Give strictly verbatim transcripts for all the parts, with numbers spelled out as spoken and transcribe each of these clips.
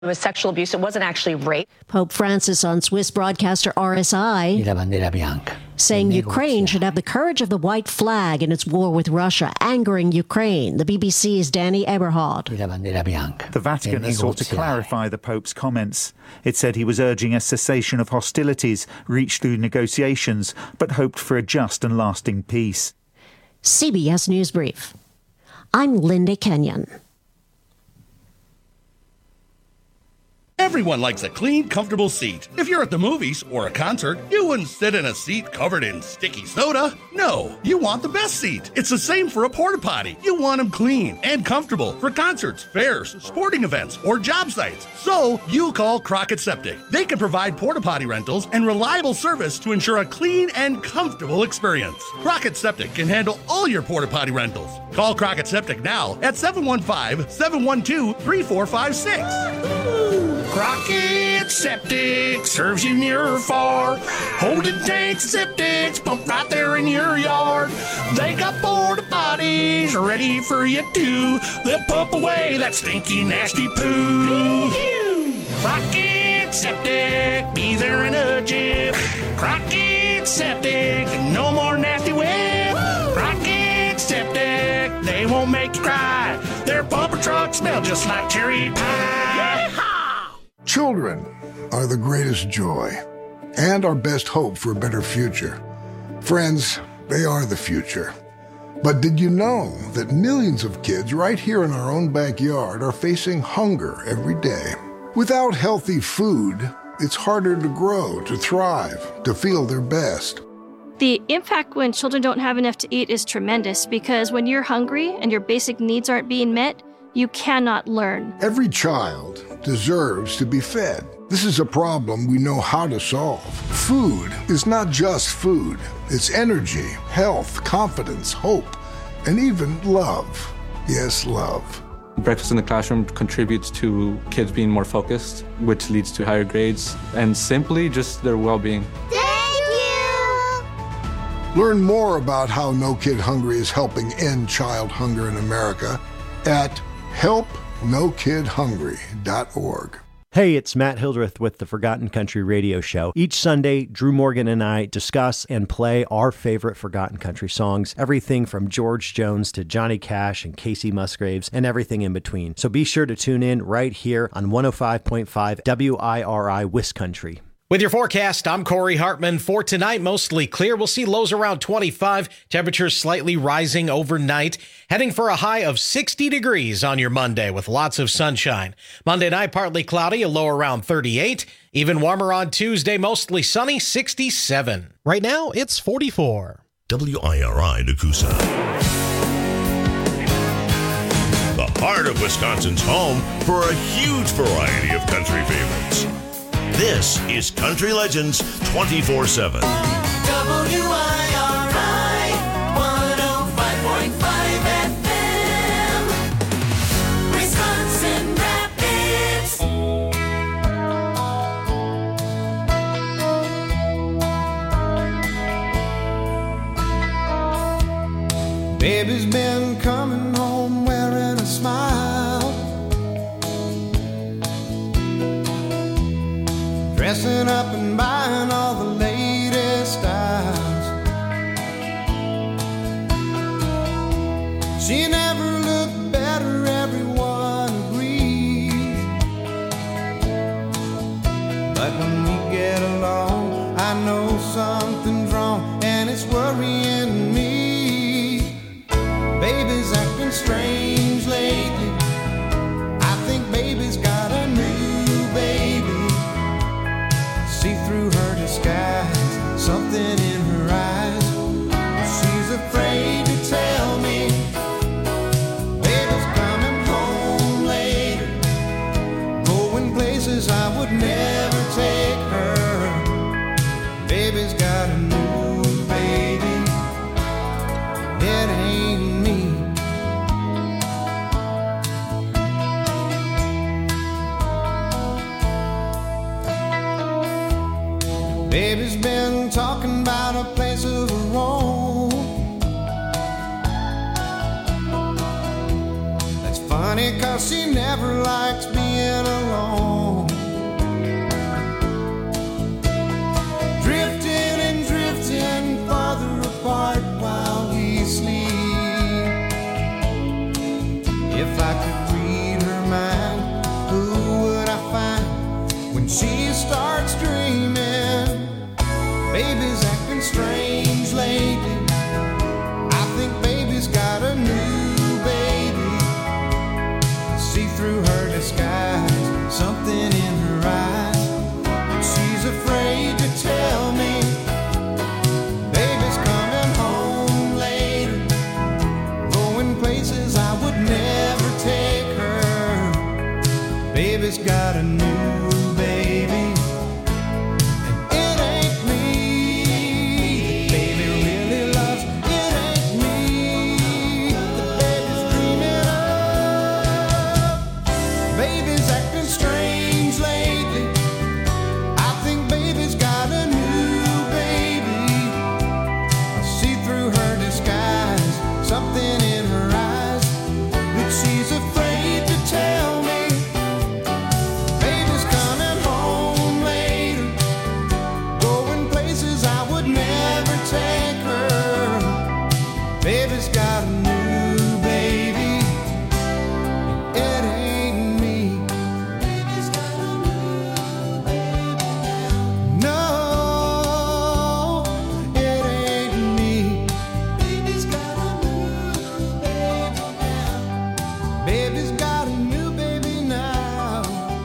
It was sexual abuse. It wasn't actually rape. Pope Francis on Swiss broadcaster R S I saying Ukraine should have the courage of the white flag in its war with Russia, angering Ukraine. The B B C's Danny Eberhard. The Vatican has sought to clarify the Pope's comments. It said he was urging a cessation of hostilities reached through negotiations, but hoped for a just and lasting peace. C B S News Brief. I'm Linda Kenyon. Everyone likes a clean, comfortable seat. If you're at the movies or a concert, you wouldn't sit in a seat covered in sticky soda. No, you want the best seat. It's the same for a porta potty. You want them clean and comfortable for concerts, fairs, sporting events, or job sites. So you call Crockett Septic. They can provide porta potty rentals and reliable service to ensure a clean and comfortable experience. Crockett Septic can handle all your porta potty rentals. Call Crockett Septic now at seven one five, seven one two, three four five six. Crockett Septic serves you near or far. Holding tanks, septics, pumped right there in your yard. They got porta potties ready for you too. They'll pump away that stinky, nasty poo. Crockett Septic, be there in a jiff. Crockett Septic, no more nasty whip. Crockett Septic, they won't make you cry. Their pumper trucks smell just like cherry pie. Children are the greatest joy and our best hope for a better future. Friends, they are the future. But did you know that millions of kids right here in our own backyard are facing hunger every day? Without healthy food, it's harder to grow, to thrive, to feel their best. The impact when children don't have enough to eat is tremendous because when you're hungry and your basic needs aren't being met, you cannot learn. Every child deserves to be fed. This is a problem we know how to solve. Food is not just food. It's energy, health, confidence, hope, and even love. Yes, love. Breakfast in the classroom contributes to kids being more focused, which leads to higher grades, and simply just their well-being. Thank you! Learn more about how No Kid Hungry is helping end child hunger in America at help no kid hungry dot org. Hey, it's Matt Hildreth with the Forgotten Country Radio Show. Each Sunday, Drew Morgan and I discuss and play our favorite Forgotten Country songs, everything from George Jones to Johnny Cash and Casey Musgraves and everything in between. So be sure to tune in right here on one oh five point five W I R I Wiscountry. With your forecast, I'm Corey Hartman. For tonight, mostly clear. We'll see lows around twenty-five, temperatures slightly rising overnight, heading for a high of sixty degrees on your Monday with lots of sunshine. Monday night, partly cloudy, a low around thirty-eight. Even warmer on Tuesday, mostly sunny, sixty-seven. Right now, it's forty-four. W I R I Nakusa. The heart of Wisconsin's home for a huge variety of country favorites. This is Country Legends twenty-four seven. W I R I one oh five point five F M, Wisconsin Rapids. Baby's been coming home wearing a smile, dressing up and buying all the latest styles. She never looked better, everyone agreed. But when we get along, I know something's wrong, and it's worrying me. Baby's acting strange lately. I think baby's got a new baby. See through her disguise, something in her eyes. She's afraid to tell me. Baby's coming home later, going places I would never take her. Baby's got a new baby, it ain't me. Baby's been talking about a place of her own. That's funny, cause she never likes being alone. she starts dreaming. Baby's acting strange lately. I think baby's got a new baby. I see through her disguise something in her eyes. She's afraid to tell me. Baby's coming home later, going places I would never take her. Baby's got a new baby, and it ain't me. Baby really loves, it ain't me. The baby's dreaming of. Baby's acting strange lately. I think baby's got a new baby. I see through her disguise something in her eyes, but she's afraid to tell me. Baby's coming home later, going places I would never take her. Baby's got a new baby, and it ain't me. Baby's got a new baby now. No, it ain't me. Baby's got a new baby now. Baby's got a new baby now.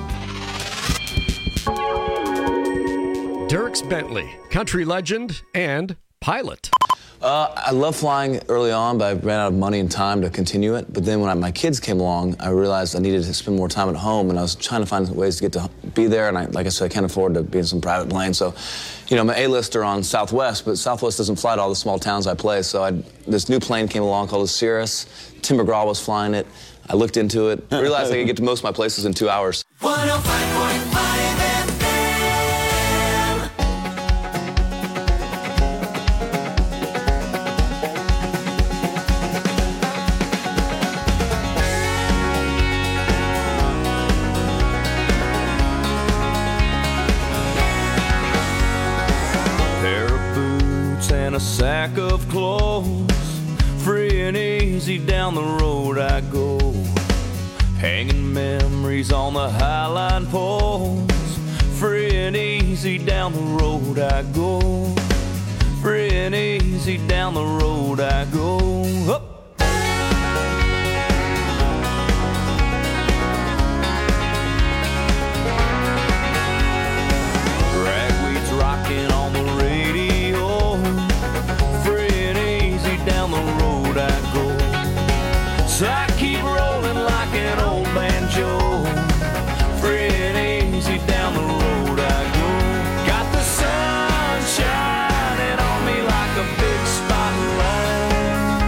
Dierks Bentley, country legend and pilot. Uh, I loved flying early on, but I ran out of money and time to continue it. But then when I, my kids came along, I realized I needed to spend more time at home, and I was trying to find ways to get to be there. And I, like I said, I can't afford to be in some private plane. So, you know, I'm an A-lister on Southwest, but Southwest doesn't fly to all the small towns I play. So I, this new plane came along called the Cirrus. Tim McGraw was flying it. I looked into it, realized I could get to most of my places in two hours. one oh five point five F M. Pair of boots and a sack of clothes, free and easy down the road I go, hanging memories on the highline poles. Free and easy down the road I go, free and easy down the road I go. Up. Ragweed's rocking on the radio, free and easy down the road I go. So I keep rolling like an old banjo, free and easy down the road I go. Got the sun shining on me like a big spotlight,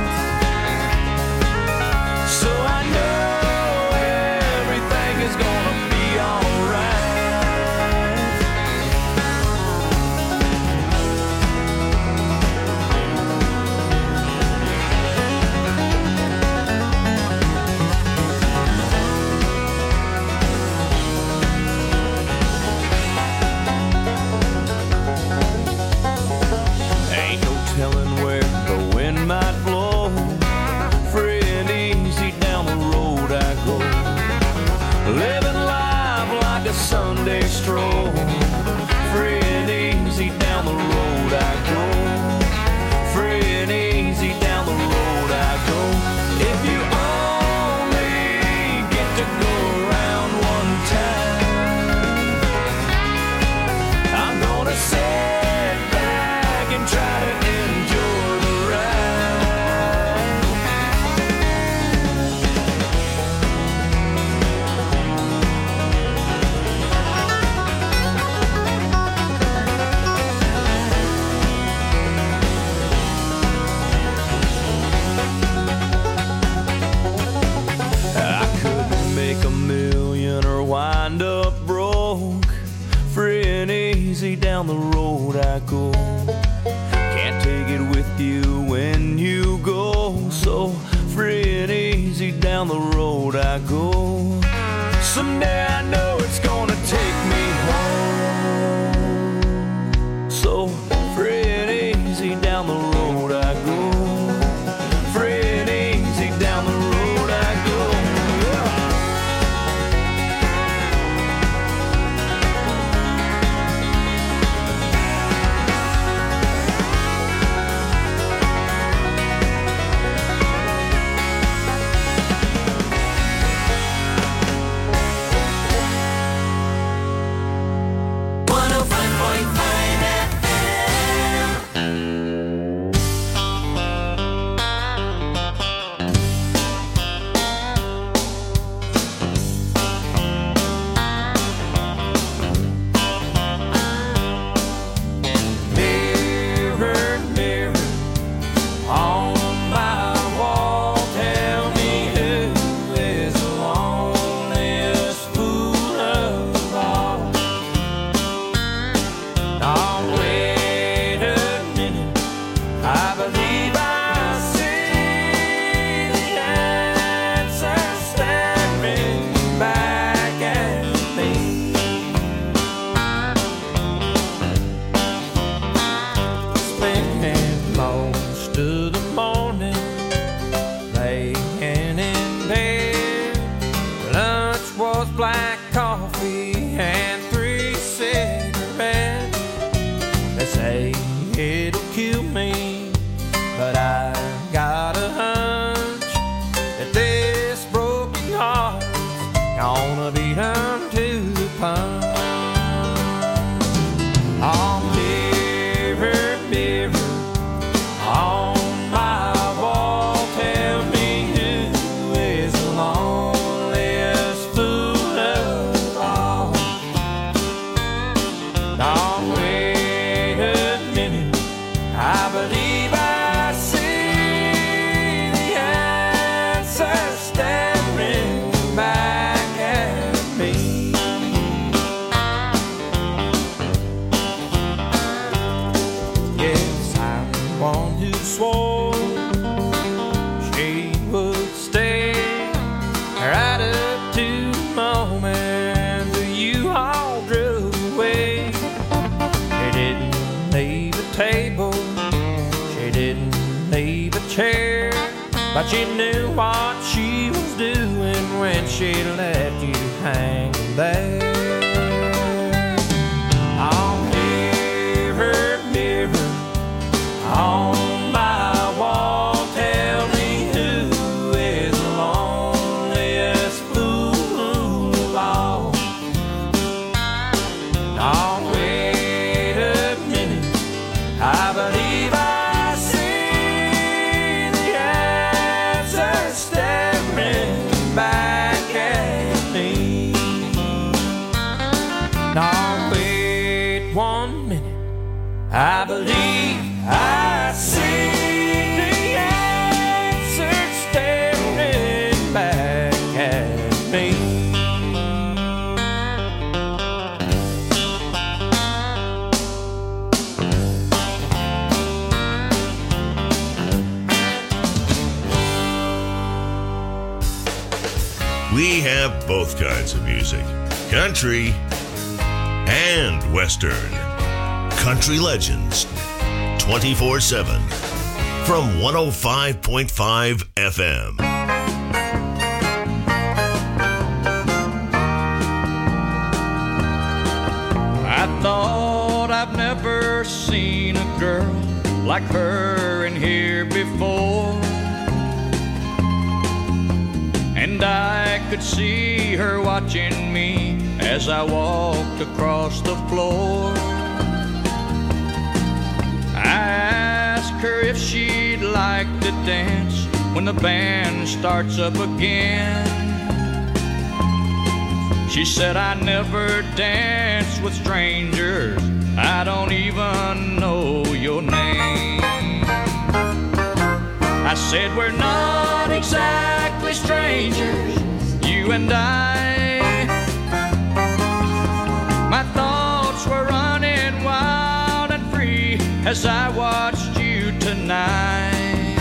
so I know everything is gonna be alright. Ain't no telling where the wind might blow, free and easy down the road I go, living life like a Sunday stroll, free and easy down the road I go, free and easy down the road I go. If you only get to go around one time, I'm gonna sit back and try to enjoy the ride. I couldn't make a million or wind up broke, free and easy down the road I go. Can't take it with you when you go, so free and easy down the road I go. Someday I know it's gonna take me home, so free and easy down the road I go, free and easy down the road I go. Yeah. but she knew what she was doing when she let you hang there. I'll hear her mirror on my wall tell me who is the loneliest fool of all. Oh, wait a minute, I believe I see the answer staring back at me. Oh, wait one minute, I believe I see the answer staring back at me. We have both kinds of music, country and Western. Country Legends, twenty-four seven, from one oh five point five F M. I thought I've never seen a girl like her in here before, and I could see her watching me as I walked across the floor. I asked her if she'd like to dance when the band starts up again. She said, I never dance with strangers, I don't even know your name. I said, we're not exactly strangers, you and I. My thoughts were running wild and free as I watched you tonight.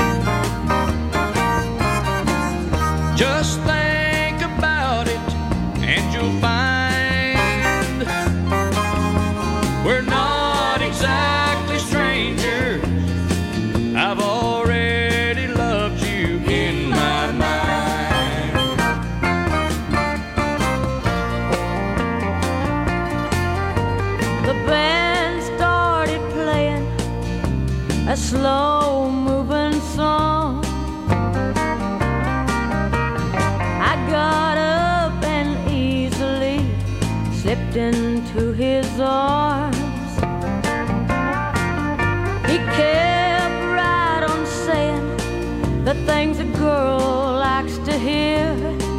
Just think about it and you'll find we're not exactly strangers. I've already loved you in my mind. The band started playing a slow-moving song. I got up and easily slipped into his arms. He kept right on saying the things a girl likes to hear.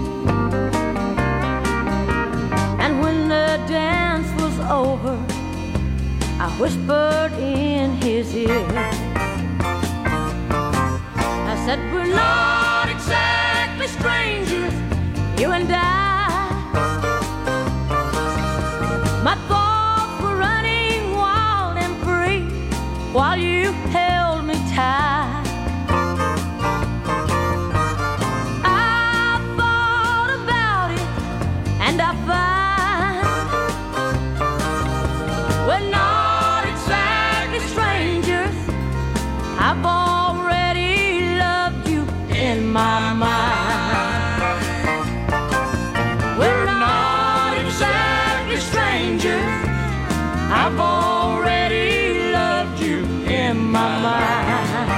And when the dance was over, I whispered in his ear. I said, we're not exactly strangers, you and I. My thoughts were running wild and free while you held me tight. I thought about it and I find we're not exactly strangers. I've already loved you in my mind. We're not exactly strangers. I've already loved you in my mind.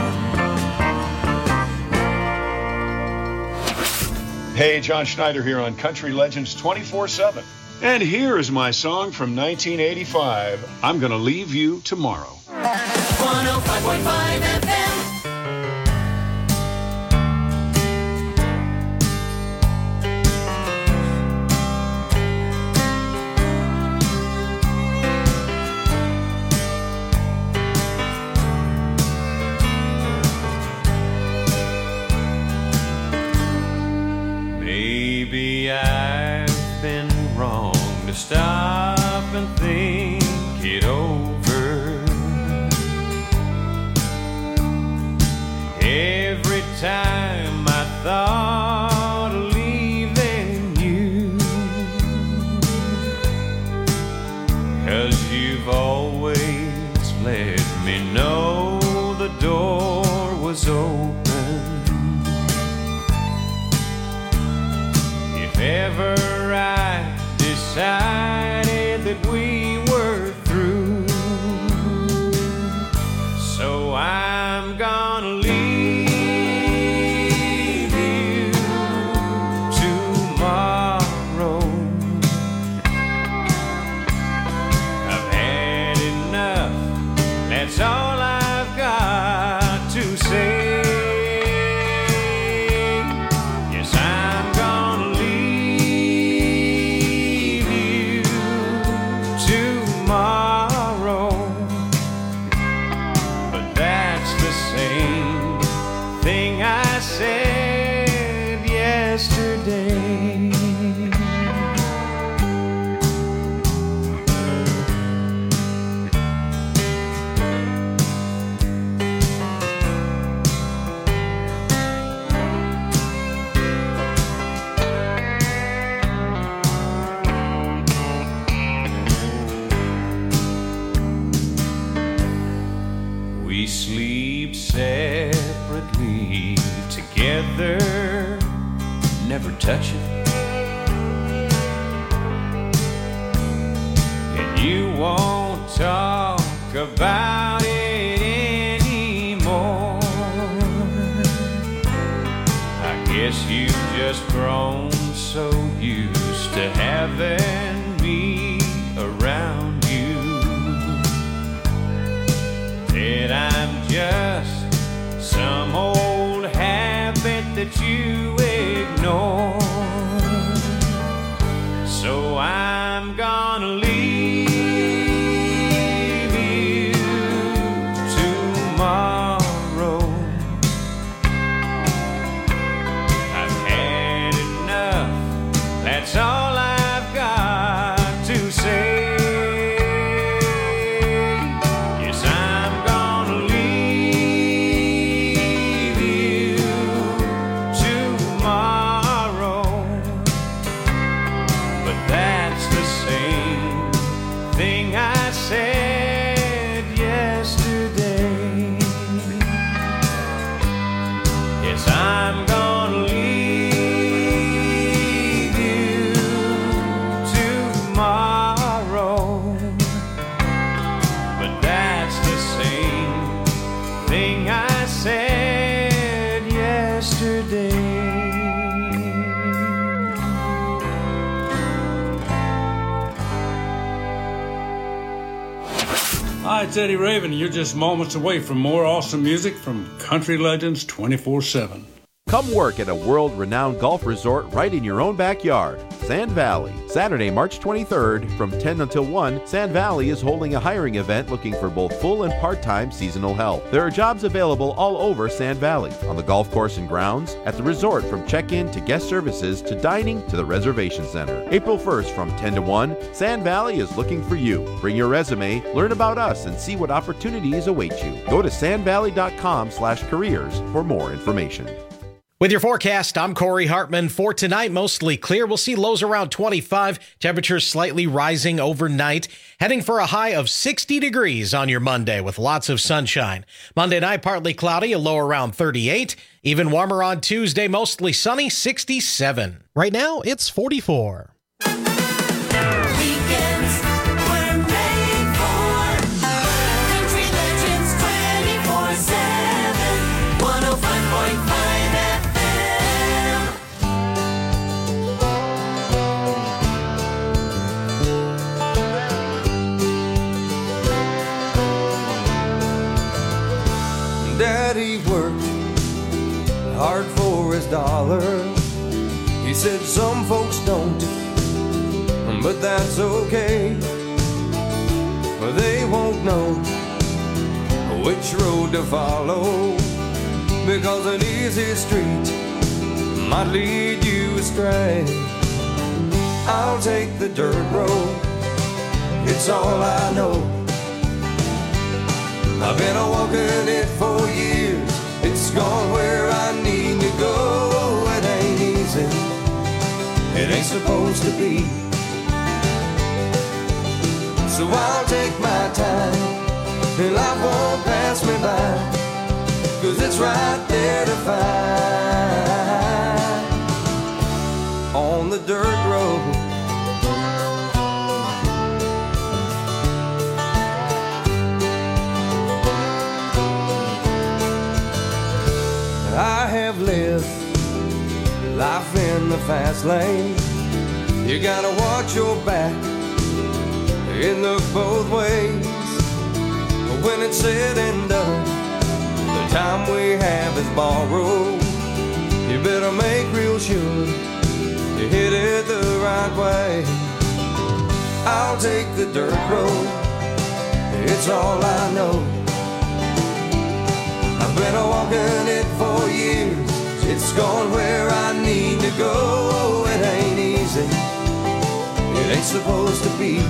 Hey, John Schneider here on Country Legends twenty-four seven. And here is my song from nineteen eighty-five, I'm Gonna Leave You Tomorrow. one oh five point five F M. Maybe I've been wrong to stop and think it over. Every time I thought of leaving you, 'cause you've always let me know the door was open. ever I decided that we were through. So I'm gonna leave you tomorrow. I've had enough, that's all I've got to say. Yes, I'm gonna leave you tomorrow. But that's the same thing I said yesterday. We sleep separately, together, never touching. And you won't talk about it anymore. I guess you've just grown so used to having me around you that I'm just some old habit that you ignore. So I'm gonna leave you tomorrow. I've had enough, that's all I've got to say. Yes, I'm gonna leave you tomorrow. But that's the same thing I said yesterday. Yes, I'm gonna leave you tomorrow. But that's the same thing I said yesterday. Hi, it's Eddie Raven. You're just moments away from more awesome music from Country Legends twenty-four seven. Come work at a world-renowned golf resort right in your own backyard. Sand Valley. Saturday, March twenty-third, from ten until one, Sand Valley is holding a hiring event looking for both full and part-time seasonal help. There are jobs available all over Sand Valley, on the golf course and grounds, at the resort from check-in to guest services to dining to the reservation center. April first from ten to one, Sand Valley is looking for you. Bring your resume, learn about us, and see what opportunities await you. Go to sandvalley.com slash careers for more information. With your forecast, I'm Corey Hartman. For tonight, mostly clear. We'll see lows around twenty-five, temperatures slightly rising overnight, heading for a high of sixty degrees on your Monday with lots of sunshine. Monday night, partly cloudy, a low around thirty-eight. Even warmer on Tuesday, mostly sunny, sixty-seven. Right now, it's forty-four. Daddy worked hard for his dollar. He said some folks don't, but that's okay. They won't know which road to follow, because an easy street might lead you astray. I'll take the dirt road, it's all I know. I've been a walking it for years, it's gone where I need to go. It ain't easy, it ain't supposed to be. So I'll take my time, and life won't pass me by, 'cause it's right there to find. On the dirt road. I have lived life in the fast lane. You gotta watch your back, it look both ways. When it's said and done, the time we have is borrowed. You better make real sure you hit it the right way. I'll take the dirt road, it's all I know. I've been a walking it for years, it's gone where I need to go. It ain't easy, it ain't supposed to be.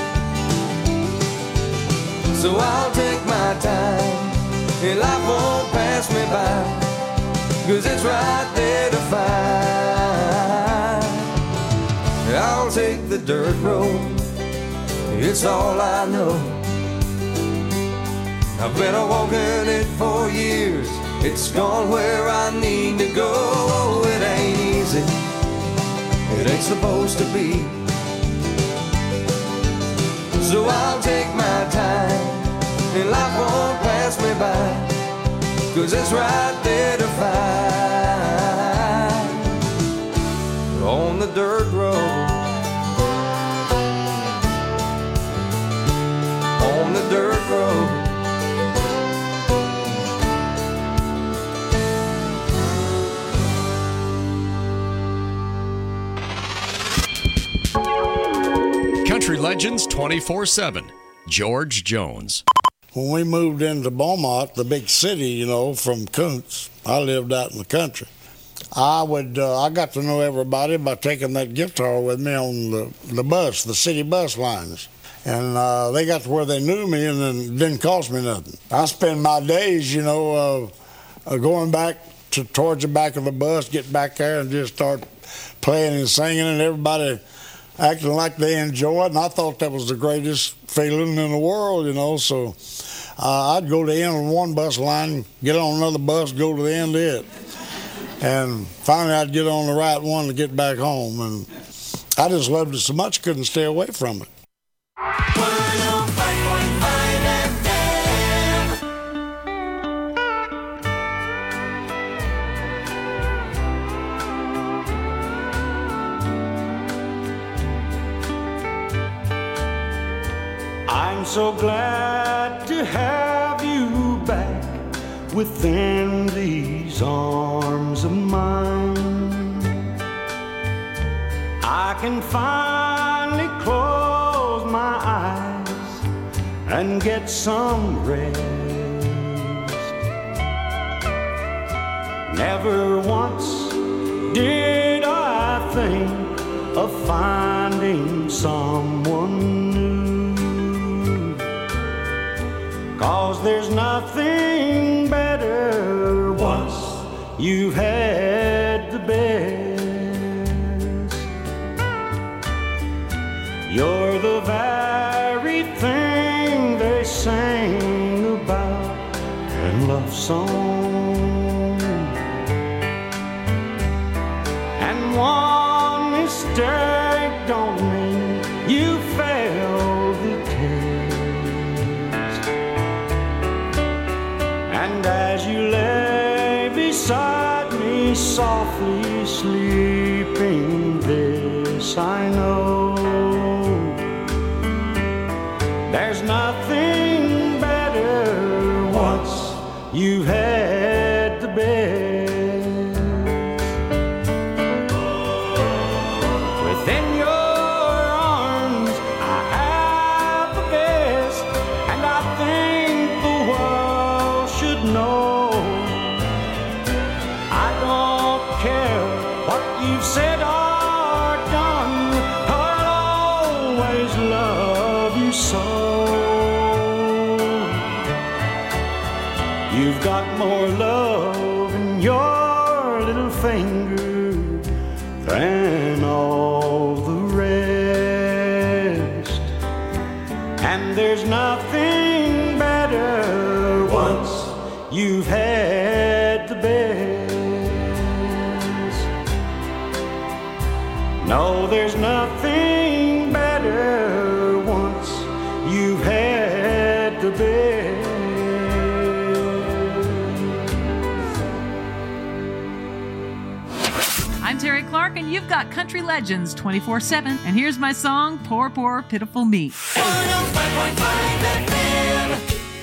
So I'll take my time, and life won't pass me by, 'cause it's right there to find. I'll take the dirt road, it's all I know. I've been a walking it for years, it's gone where I need to go. It ain't easy, it ain't supposed to be. So I'll take my time, and life won't pass me by, 'cause it's right there to find. On the dirt road, on the dirt road. Country Legends twenty-four seven. George Jones. When we moved into Beaumont, the big city, you know, from Kuntz, I lived out in the country. I would, uh, I got to know everybody by taking that guitar with me on the, the bus, the city bus lines. And uh, they got to where they knew me, and then it didn't cost me nothing. I spend my days, you know, uh, uh, going back to towards the back of the bus, get back there and just start playing and singing, and everybody acting like they enjoy it. And I thought that was the greatest feeling in the world, you know. So uh, I'd go to the end of one bus line, get on another bus, go to the end of it. And finally I'd get on the right one to get back home. And I just loved it so much, couldn't stay away from it. I'm so glad to have you back within these arms of mine. I can finally close my eyes and get some rest. Never once did I think of finding someone new. 'Cause there's nothing better once you've had the best. You're the very thing they sing about in love songs. And one mistake don't mean you failed the test. And as you lay beside me softly sleeping, this I know, there's nothing better once you've had the best. Within your arms I have the best, and I think the world should know. I don't care what you've said or done, I'll always love you so. You've got more love in your little finger than all the rest. And there's nothing better once you've had the best. No, there's nothing better once you've had the best. I'm Terry Clark, and you've got Country Legends twenty-four seven. And here's my song, Poor, Poor, Pitiful Me. one oh five point five F M.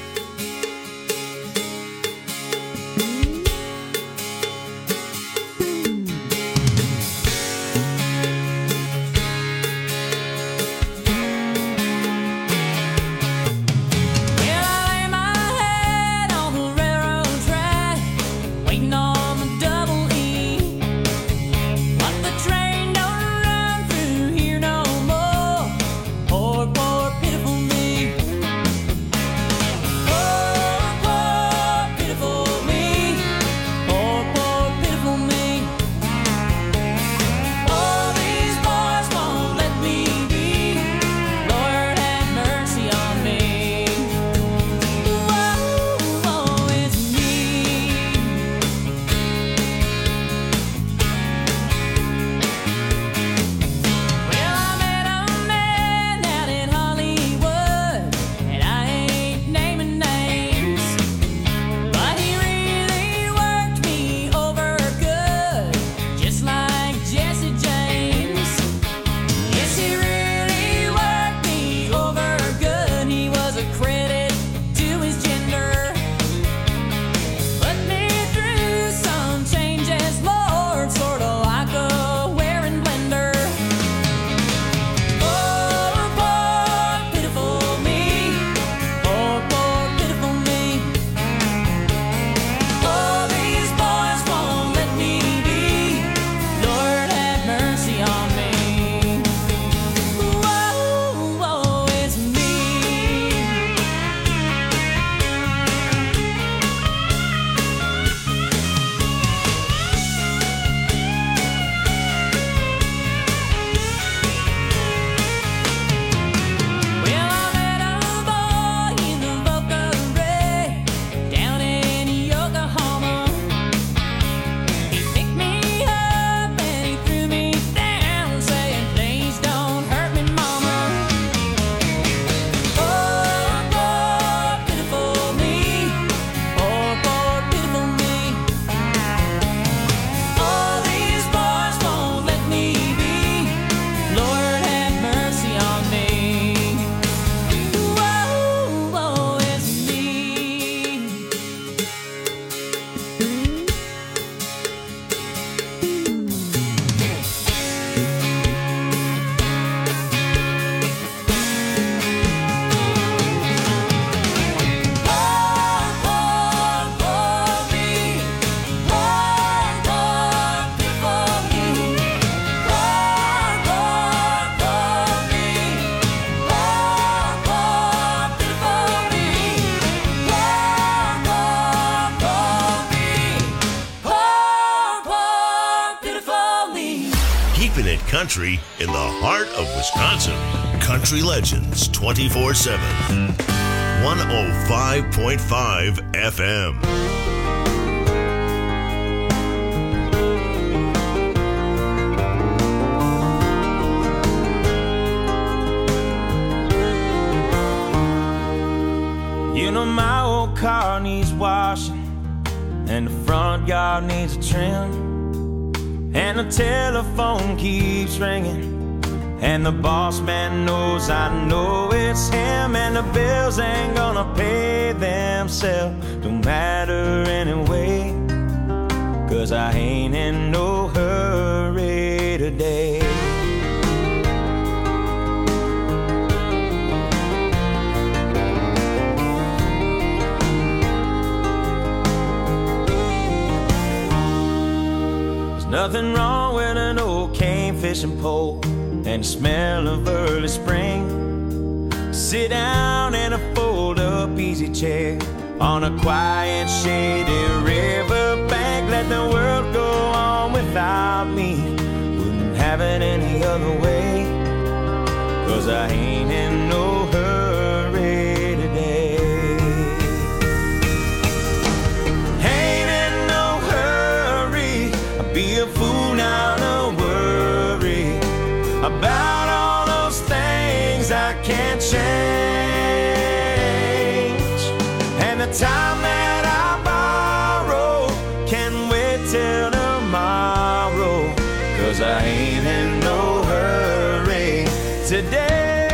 Country in the heart of Wisconsin. Country Legends twenty-four seven. one oh five point five F M. You know my old car needs washing, and the front yard needs a trim. And the telephone keeps ringing, and the boss man knows I know it's him, and the bills ain't gonna pay themselves. Don't matter anyway, 'cause I ain't in no hurry today. Nothing wrong with an old cane fishing pole and the smell of early spring. Sit down in a fold-up easy chair on a quiet, shady riverbank. Let the world go on without me. Wouldn't have it any other way, 'cause I ain't in no hurry today. Ain't in no hurry. I'd be a fool now to worry. change. And the time that I borrow can wait till tomorrow, 'cause I ain't in no hurry today.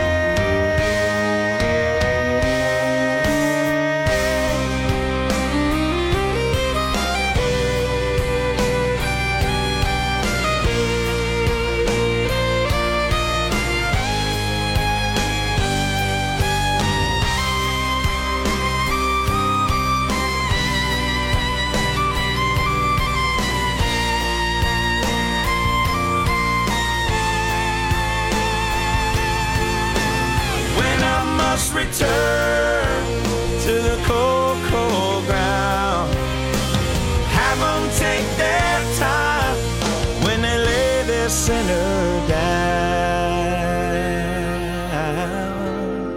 Return to the cold, cold ground. Have them take their time when they lay their sinner down.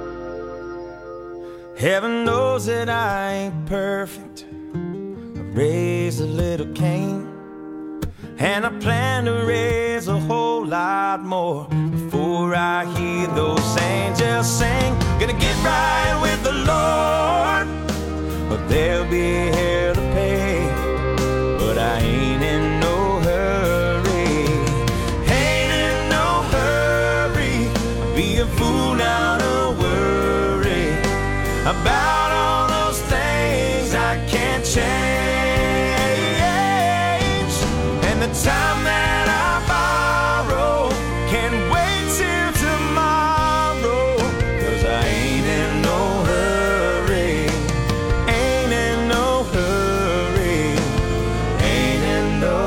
Heaven knows that I ain't perfect. I raised a little Cain, and I plan to raise a whole lot more before I hear those angels sing. Gonna get right with the Lord, but there'll be hell to pay. But I ain't in no hurry, ain't in no hurry. Be a fool now to worry about all those things I can't change. And the time that I borrow can wait till tomorrow, 'cause I ain't in no hurry, ain't in no hurry, ain't in no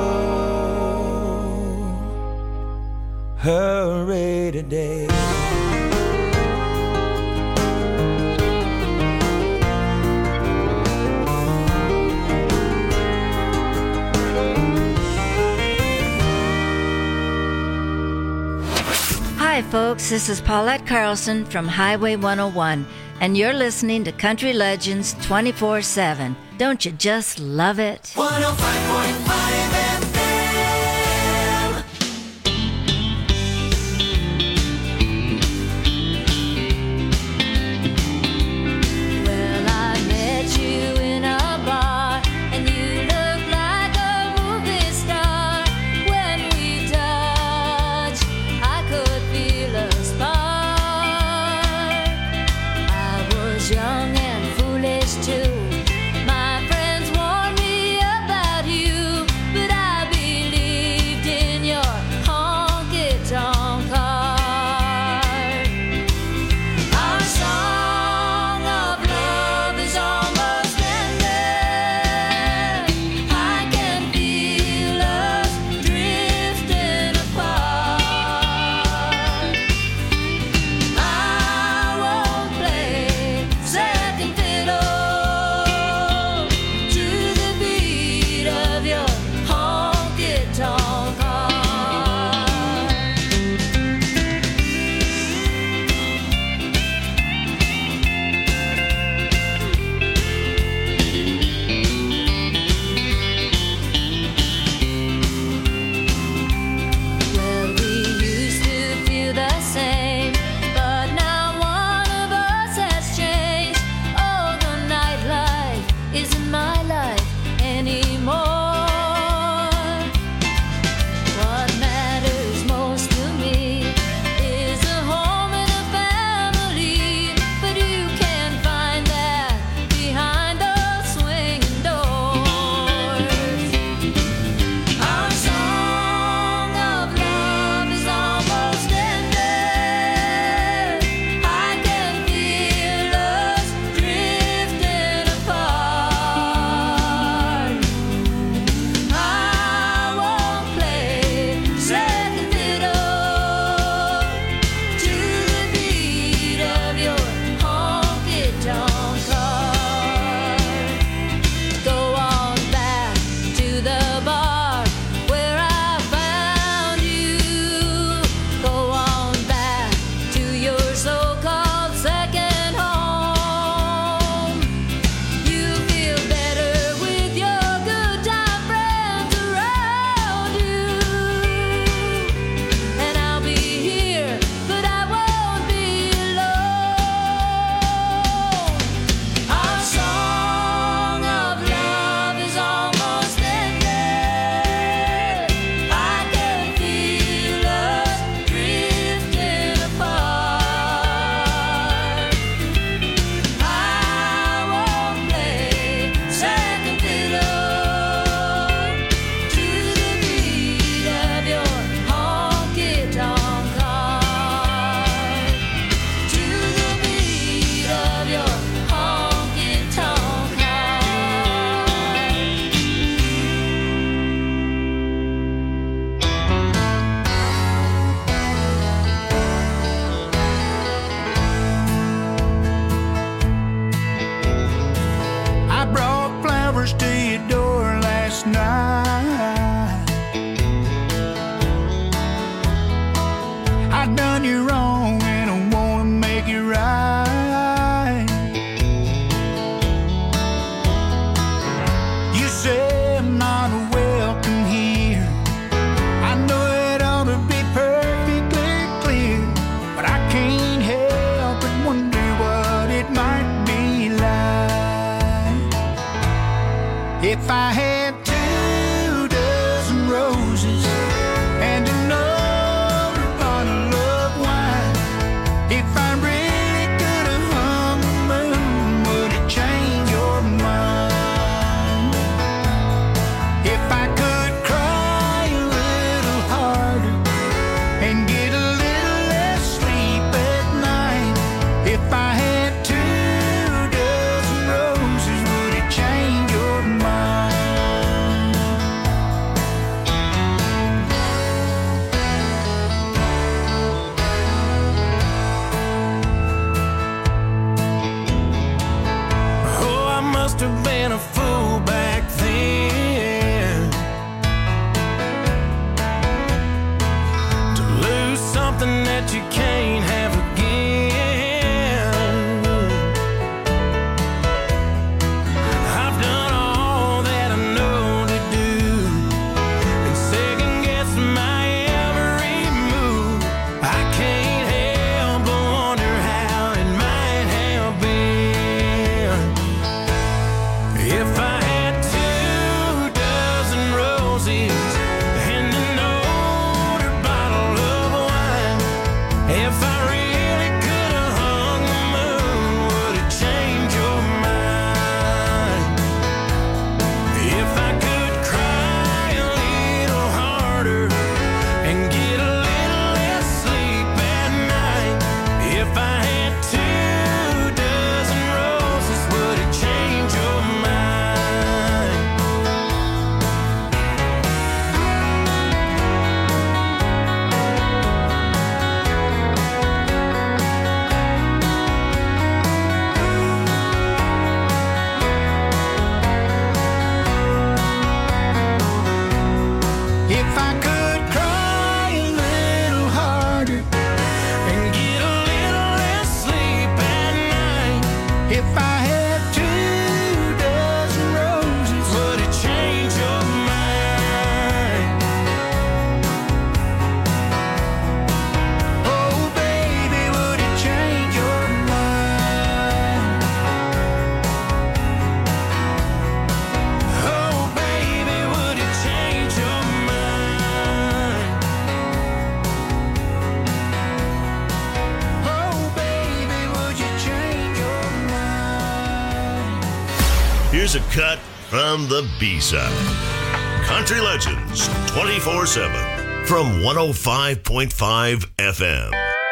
hurry today. Hi, folks. This is Paulette Carlson from Highway one oh one, and you're listening to Country Legends twenty-four seven. Don't you just love it? one oh five point five F M. Well, I met you in a bar, and you looked like a movie star. When we touched, I could feel a spark. I was young and foolish too. My friends warned me about you. Here's a cut from the B-side. Country Legends twenty-four seven from one oh five point five F M.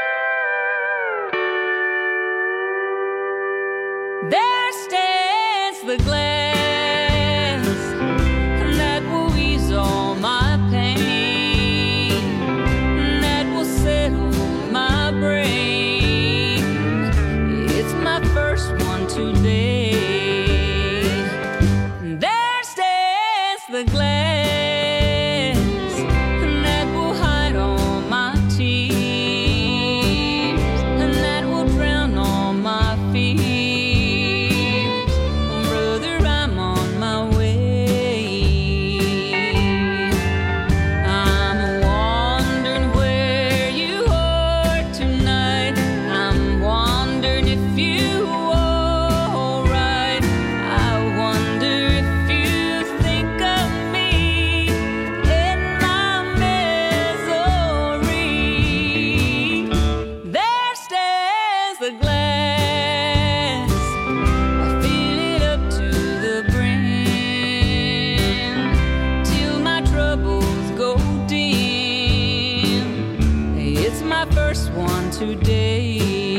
There stands the glass that will ease all my pain, that will settle my brain. It's my first one today. There stands the glass that will hide all my tears, and that will drown all my fears. Today.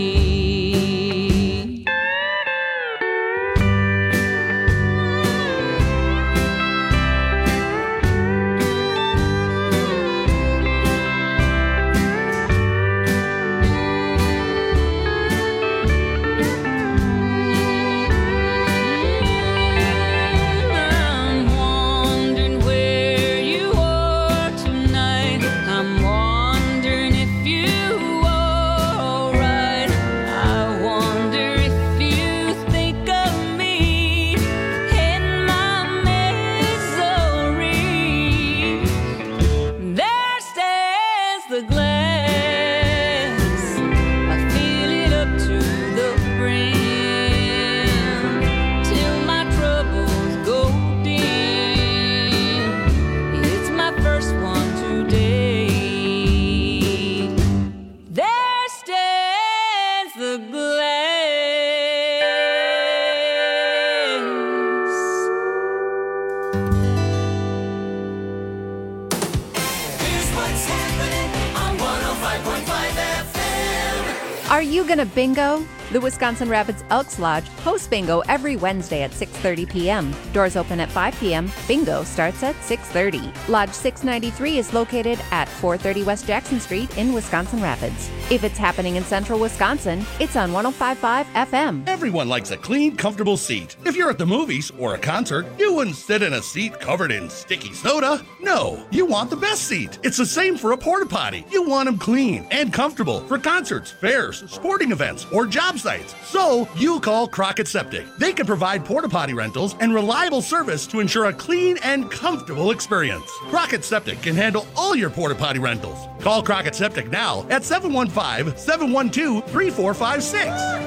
Are you gonna bingo? The Wisconsin Rapids Elks Lodge hosts bingo every Wednesday at six thirty p.m. Doors open at five p.m. Bingo starts at six thirty. Lodge six ninety-three is located at four thirty West Jackson Street in Wisconsin Rapids. If it's happening in central Wisconsin, it's on one oh five point five F M. Everyone likes a clean, comfortable seat. If you're at the movies or a concert, you wouldn't sit in a seat covered in sticky soda. No, you want the best seat. It's the same for a porta potty. You want them clean and comfortable for concerts, fairs, sporting events, or job sites. So you call Crockett Septic. They can provide porta potty rentals and reliable service to ensure a clean and comfortable experience. Crockett Septic can handle all your porta potty rentals. Call Crockett Septic now at seven one five, seven one two, three four five six.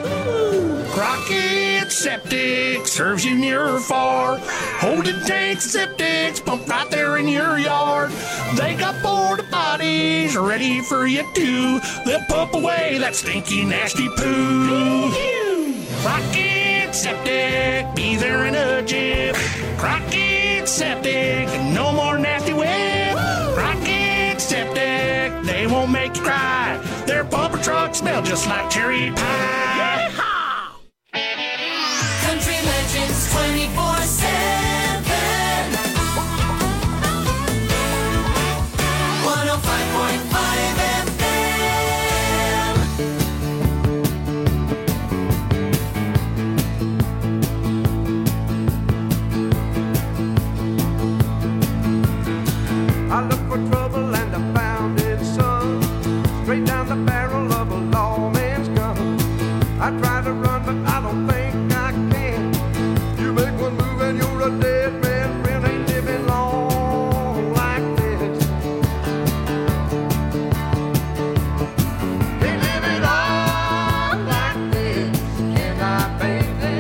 Crockett Septic serves you near or far. Holding tanks and septics pumped right there in your yard. They got porta potties ready for you too. They'll pump away that stinky, nasty poo. Crockett Septic, be there in a jiff. Crockett Septic, no more nasty whip. Crockett Septic, they won't make you cry. Their pumper trucks smell just like cherry pie. Country Legends twenty-four seven. one oh five point five F I looked for trouble and I found it, son. Straight down the barrel of a lawman's gun. I tried to run, but I don't think I can. You make one move and you're a dead man. Friend ain't living long like this. Can't live it all like this, can I, baby?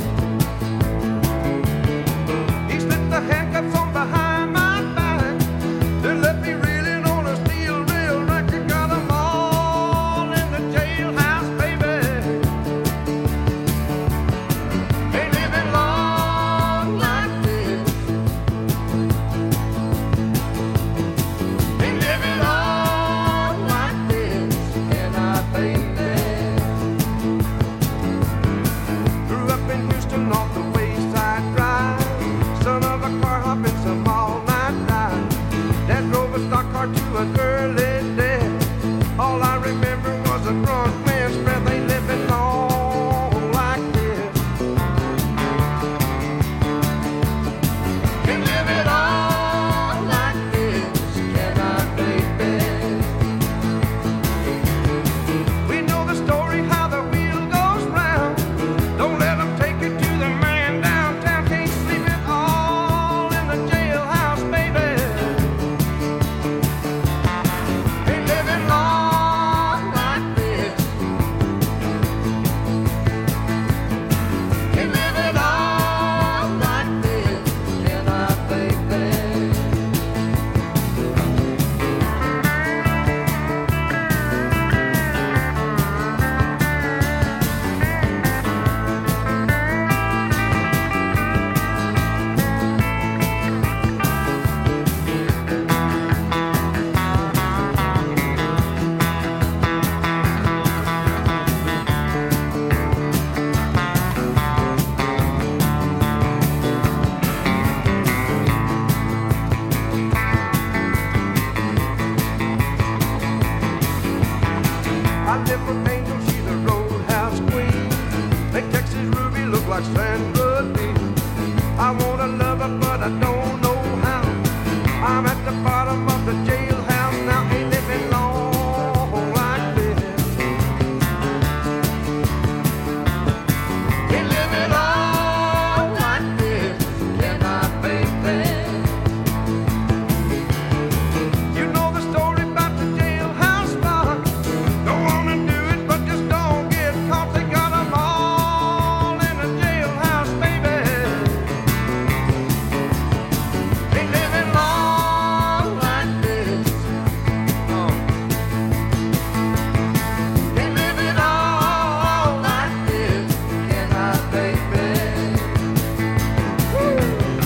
He slipped the handcuffs on behind my back. Then let me reeling on a steel rail rack. You got 'em all in the jailhouse, baby. much land could be. I wanna love her, but I don't know how. I'm at the bottom of the jailhouse now, ain't living long like this. Ain't living long like this, can I, baby? You know the story about the jailhouse rock. Don't wanna do it, but just don't get caught. They got 'em all in the jailhouse, baby. Ain't living long like this. Oh. Ain't living all like this, can I, baby? Woo.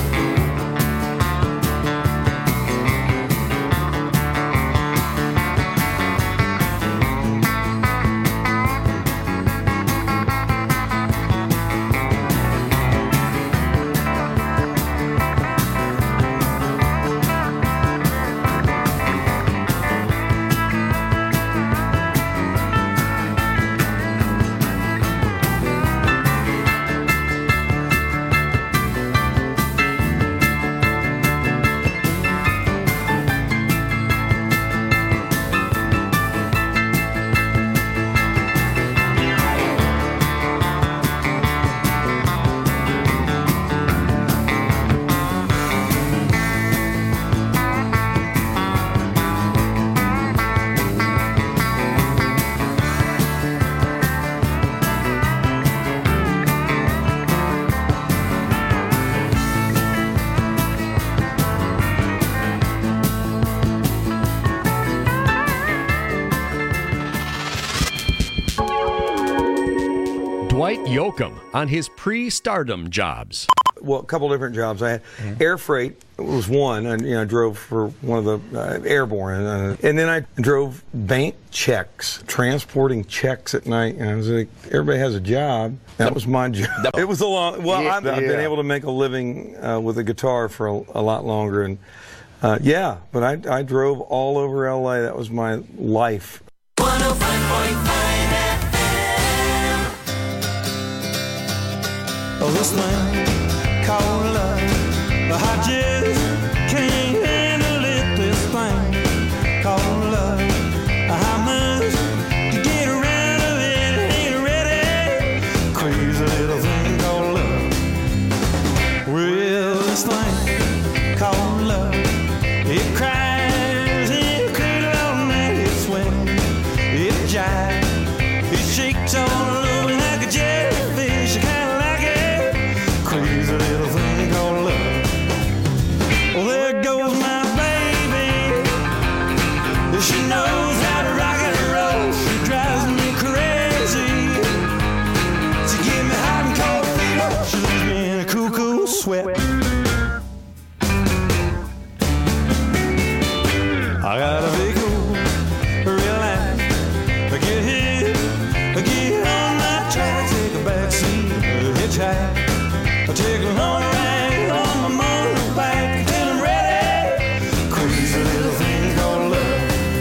Dwight Yoakam on his pre-stardom jobs. Well, a couple different jobs I had. Air freight was one, and you know, I drove for one of the uh, airborne, uh, and then I drove bank checks, transporting checks at night. And I was like, everybody has a job. That was my job. It was a long. Well, Yeah, I've, I've been yeah. able to make a living uh, with a guitar for a, a lot longer, and uh, yeah. But I, I drove all over L A. That was my life. Oh, this thing called love, I just can't handle it. This thing called love, I must get around of it. Ain't ready, crazy little thing called love. Well, this thing called love, it cries, it cradles all night, it swings, it jives, it shakes all over like a jellyfish. I kinda like it, crazy little thing called love. Well, there goes my baby. She knows how to rock and roll. She drives me crazy. She give me hot and cold fever. She leaves me in a cool, cool sweat. I gotta be cool, relax. I get hit, I get on my track, take a back seat, hitchhike. I take a long ride on my motorbike until I'm ready. Crazy little thing called love.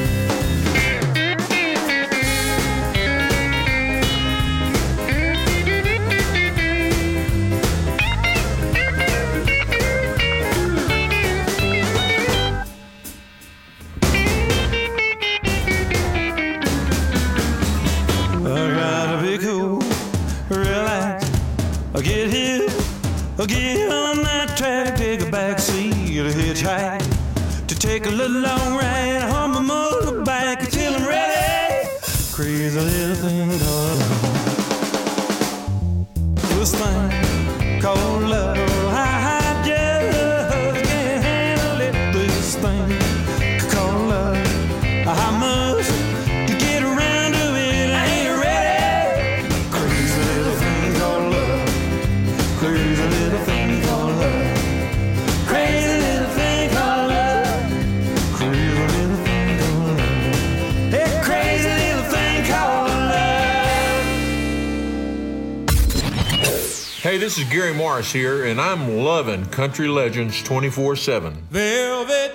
I gotta be cool, relax. I get hit, I get on that track, take a back seat, a hitchhike, to take a little long ride on my motorbike until I'm ready. Crazy little thing called love. This thing called love, I just can't handle it. This thing called love, I must get around to it. I ain't ready. Crazy little thing called love. Crazy little thing called love. Crazy little thing called love. Crazy little thing called love. Hey, crazy little thing called love. Hey, this is Gary Morris here, and I'm loving Country Legends twenty-four seven. Velvet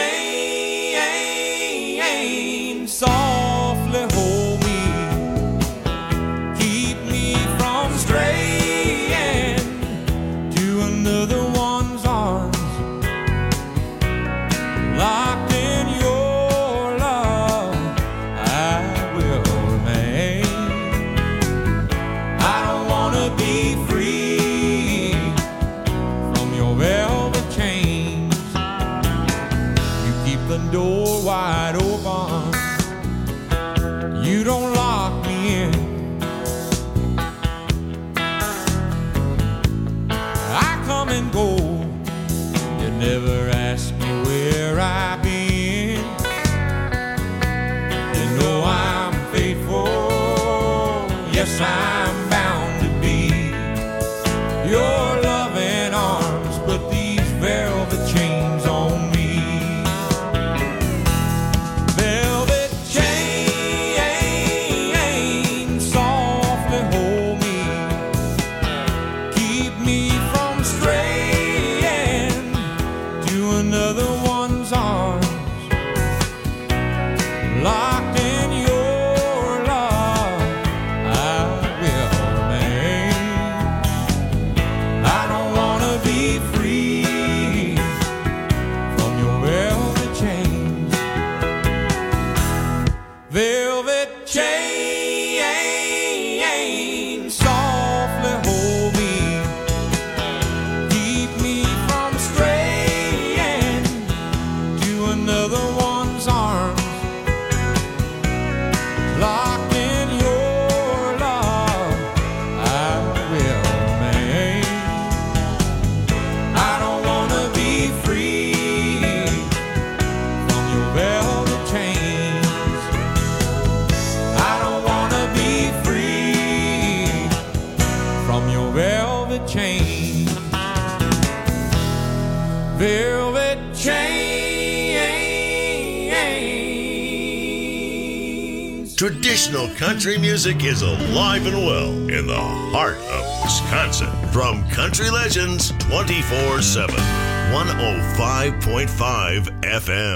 chain, softly hold me, keep me from straying wanna be free from your velvet chains. You keep the door wide open, you don't lock me in. I come and go, you never ask me where I've been. You know I'm faithful, yes I'm bound to be. Your loving arms put these velvet chains on me. Velvet chains softly hold me, keep me from straying to another one's arms. Locked in your love, I will remain. I don't wanna be free from your velvet chains. Velvet chains softly hold me, keep me from straying to another one's arms. Locked in your love, I will remain. I don't wanna be free from your velvet chains. I don't wanna be free from your velvet chains. Velvet chains. Traditional country music is alive and well in the heart of Wisconsin. From Country Legends twenty-four seven, one oh five point five F M.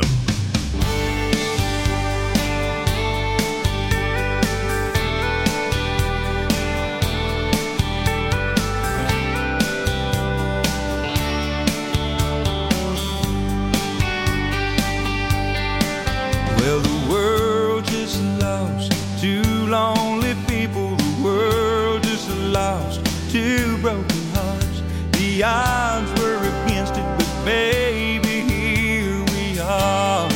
Well, the world just lost two lonely people. The world just lost two broken hearts. The odds were against it, but baby, here we are.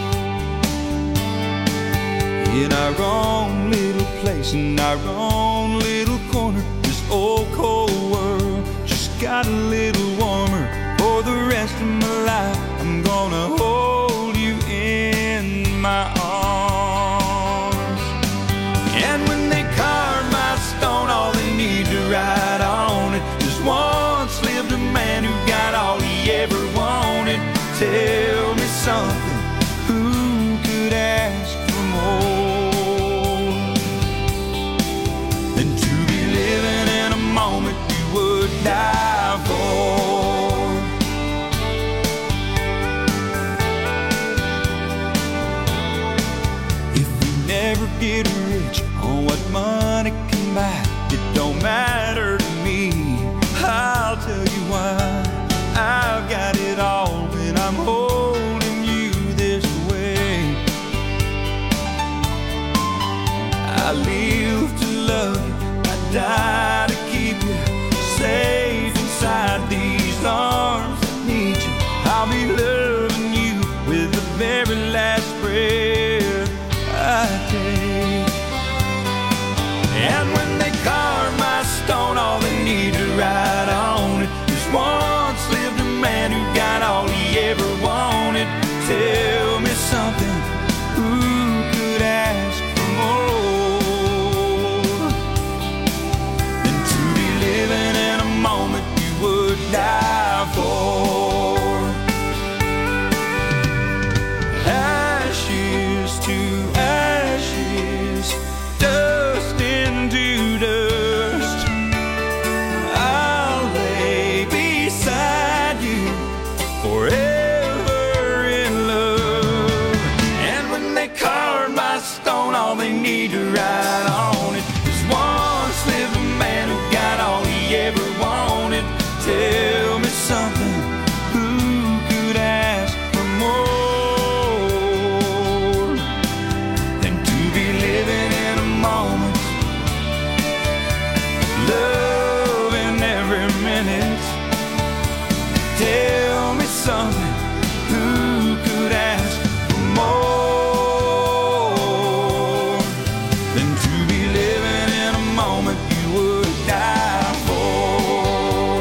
In our own little place, in our own little corner. This old cold world just got a little warmer. For the rest of my life, I'm gonna hold you in my arms. And when they carve my stone, all they need to write on it is once lived a man who got all he ever wanted. Tell me something, who could ask for more than to be living in a moment you would die for? Never get rich on what money can buy. It don't matter to me, I'll tell you why. I've got it all when I'm holding you this way. I live to love you, I die to keep you safe inside these arms that need you. I'll be loving you with the very last breath I take. And when they carve my stone, all they need to write on it is once lived a man who got all he ever wanted. Tell me something, who could ask for more than to be living in a moment you would die for? Ashes to ashes, dust into dust. I'll lay beside you forever in love. And when they carve my stone, all they need to write on it is once lived a man who got all he ever wanted. Tell me something, who could ask for more than to be living in a moment? Love Tell me something, who could ask for more than to be living in a moment you would die for?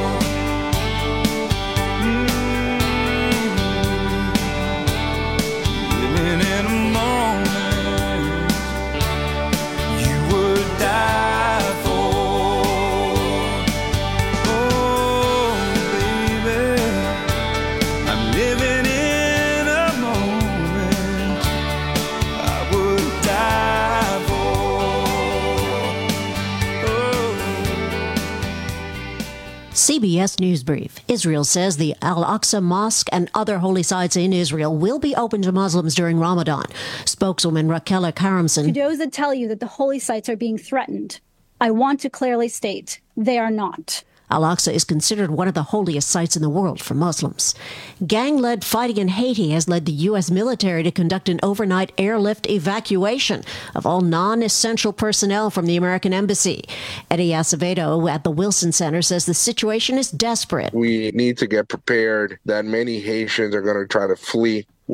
Mm-hmm. Living in a moment you would die for. Oh, baby, I'm living in a moment I would die for. C B S News Brief. Israel says the Al-Aqsa Mosque and other holy sites in Israel will be open to Muslims during Ramadan. Spokeswoman Raquel Karamson. To those that tell you that the holy sites are being threatened, I want to clearly state they are not. Al-Aqsa is considered one of the holiest sites in the world for Muslims. Gang-led fighting in Haiti has led the U S military to conduct an overnight airlift evacuation of all non-essential personnel from the American embassy. Eddie Acevedo at the Wilson Center says the situation is desperate. We need to get prepared that many Haitians are going to try to flee